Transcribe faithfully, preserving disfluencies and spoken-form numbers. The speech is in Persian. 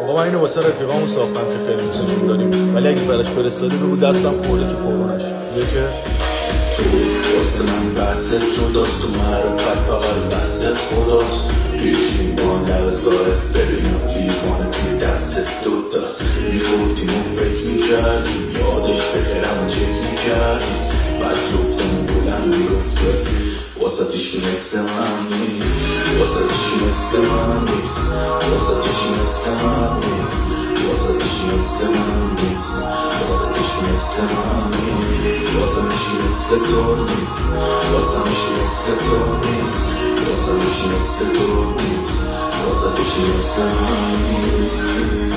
آقا من اینو واسه رفیقامون ساختم که خیلی دوستشون داریم، ولی اگه براش فرستادی بگو دستم خورده که پرونش یکه تو واسه من بحثت جداست، تو معرفت فقط دستت خداست. پیشین با نرساید ببینم دیوانه توی دستت دوتاست. میخوردیم و فکر میکردیم یادش بخیرم و چک میکردیم، بعد جفتمون بلند میگفتیم واسه تیشکی مثل من نیست، واسه تیشکی مثل من نیست، واسه تیشکی مثل من نیست، واسه تیشکی مثل من نیست، واسه تیشکی مثل من نیست، واسه میشی مثل تو نیست، واسه میشی مثل تو نیست، واسه میشی مثل تو نیست، واسه تیشکی مثل من نیست.